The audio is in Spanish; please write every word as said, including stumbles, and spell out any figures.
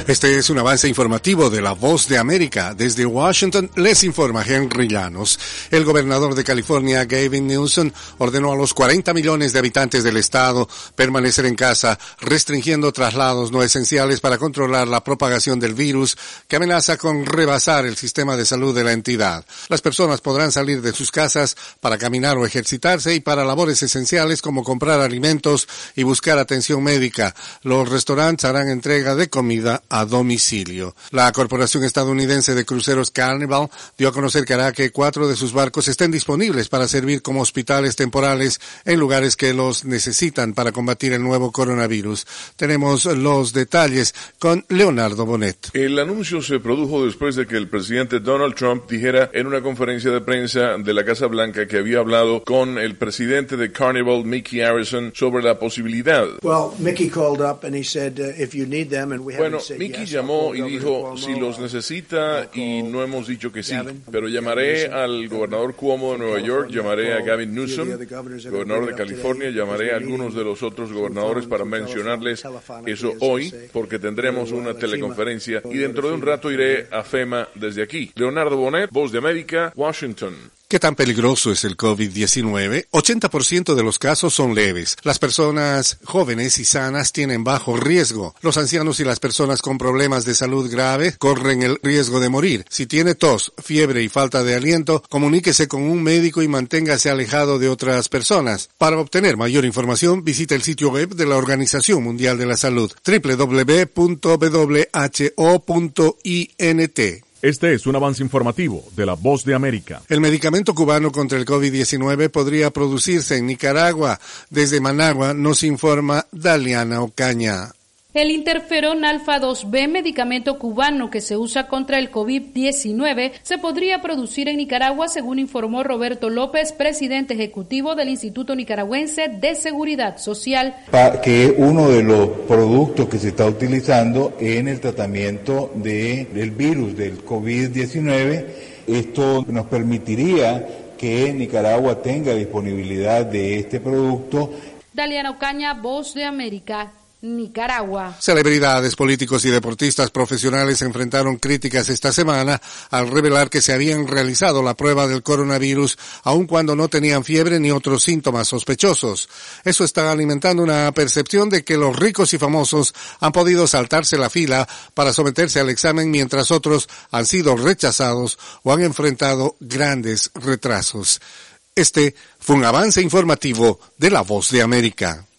Este es un avance informativo de La Voz de América. Desde Washington les informa Henry Llanos. El gobernador de California, Gavin Newsom, ordenó a los cuarenta millones de habitantes del estado permanecer en casa, restringiendo traslados no esenciales para controlar la propagación del virus que amenaza con rebasar el sistema de salud de la entidad. Las personas podrán salir de sus casas para caminar o ejercitarse y para labores esenciales como comprar alimentos y buscar atención médica. Los restaurantes harán entrega de comida a domicilio. La corporación estadounidense de cruceros Carnival dio a conocer que hará que cuatro de sus barcos estén disponibles para servir como hospitales temporales en lugares que los necesitan para combatir el nuevo coronavirus. Tenemos los detalles con Leonardo Bonet. El anuncio se produjo después de que el presidente Donald Trump dijera en una conferencia de prensa de la Casa Blanca que había hablado con el presidente de Carnival, Mickey Arison, sobre la posibilidad. Well, Mickey called up and he said, uh, if you need them, and we haven't Bueno, said Mickey yes, llamó y dijo, si los necesita, y no hemos dicho que sí, pero llamaré al gobernador Cuomo de Nueva York, llamaré a Gavin Newsom, gobernador de California, llamaré a algunos de los otros gobernadores para mencionarles eso hoy, porque tendremos una teleconferencia, y dentro de un rato iré a FEMA desde aquí. Leonardo Bonet, Voz de América, Washington. ¿Qué tan peligroso es el COVID diecinueve? ochenta por ciento de los casos son leves. Las personas jóvenes y sanas tienen bajo riesgo. Los ancianos y las personas con problemas de salud grave corren el riesgo de morir. Si tiene tos, fiebre y falta de aliento, comuníquese con un médico y manténgase alejado de otras personas. Para obtener mayor información, visite el sitio web de la Organización Mundial de la Salud, doble u doble u doble u punto w h o punto i n t. Este es un avance informativo de La Voz de América. El medicamento cubano contra el COVID diecinueve podría producirse en Nicaragua. Desde Managua nos informa Daliana Ocaña. El interferón alfa dos be, medicamento cubano que se usa contra el COVID diecinueve, se podría producir en Nicaragua, según informó Roberto López, presidente ejecutivo del Instituto Nicaragüense de Seguridad Social. Que es uno de los productos que se está utilizando en el tratamiento de, del virus del COVID diecinueve. Esto nos permitiría que Nicaragua tenga disponibilidad de este producto. Daliana Ocaña, Voz de América, Nicaragua. Celebridades, políticos y deportistas profesionales enfrentaron críticas esta semana al revelar que se habían realizado la prueba del coronavirus aun cuando no tenían fiebre ni otros síntomas sospechosos. Eso está alimentando una percepción de que los ricos y famosos han podido saltarse la fila para someterse al examen mientras otros han sido rechazados o han enfrentado grandes retrasos. Este fue un avance informativo de La Voz de América.